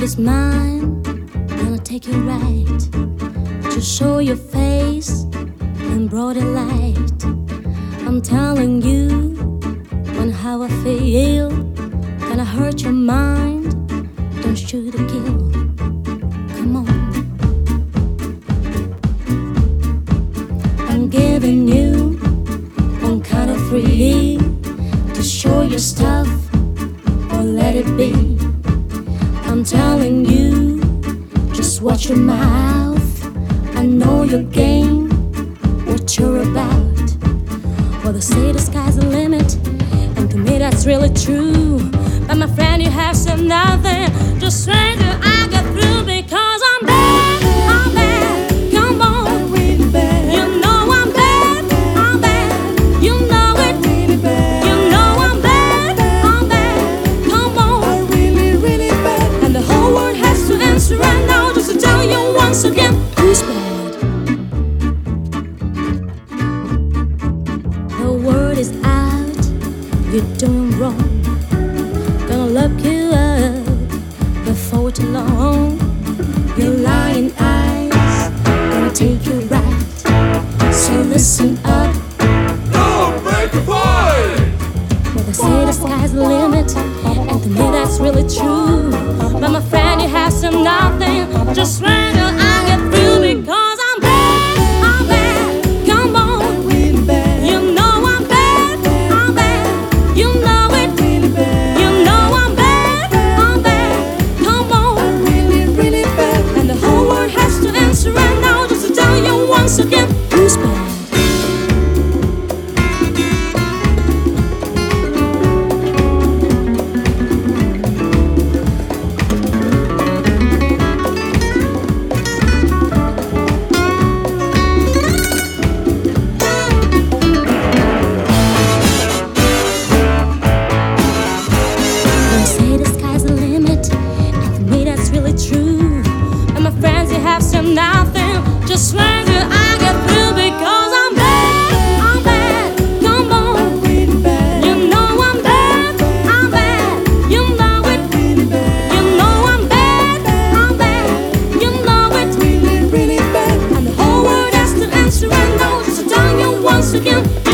is mine, gonna take you right to show your face in broad light. I'm telling you when how I feel, gonna hurt your mind. Don't shoot or kill. Come on, I'm giving you one kind of free to show your stuff or let it be. I'm telling you, just watch your mouth. I know your game, what you're about. Well, they say the sky's the limit, and to me that's really true. But my friend, you have said nothing. Just say that I get through because I'm bad, I'm bad. Come on, I'm really bad. you know I'm bad, I'm bad. You know it, Really bad. you know I'm bad, I'm bad. Come on. I'm really, really bad. And the whole world has to answer right now, just to tell you once again who's bad. The word is out, you're doing wrong. Gonna look you up before too long. Your lying eyes gonna take you right. So listen up. Don't break the fight! Well, they say the sky's the limit, and to me that's really true. But my friend, you have some nothing. Just wait till I get through because I'm bad, I'm bad. Come on, I'm really bad. you know I'm bad, I'm bad. You know it, Really bad. you know I'm bad, I'm bad. Come on, I'm really, really bad. and the whole world has to answer right now, just to tell you once again who's bad. They say the sky's the limit, and to me that's really true. And my friends, you have some nothing. Just wait till I get through because I'm bad, I'm bad. Come on, I'm really bad. you know I'm bad, I'm bad. You know it, Really bad. you know I'm bad, I'm bad. You know it, Really, really bad. and the whole world has to answer right now, just to tell you once again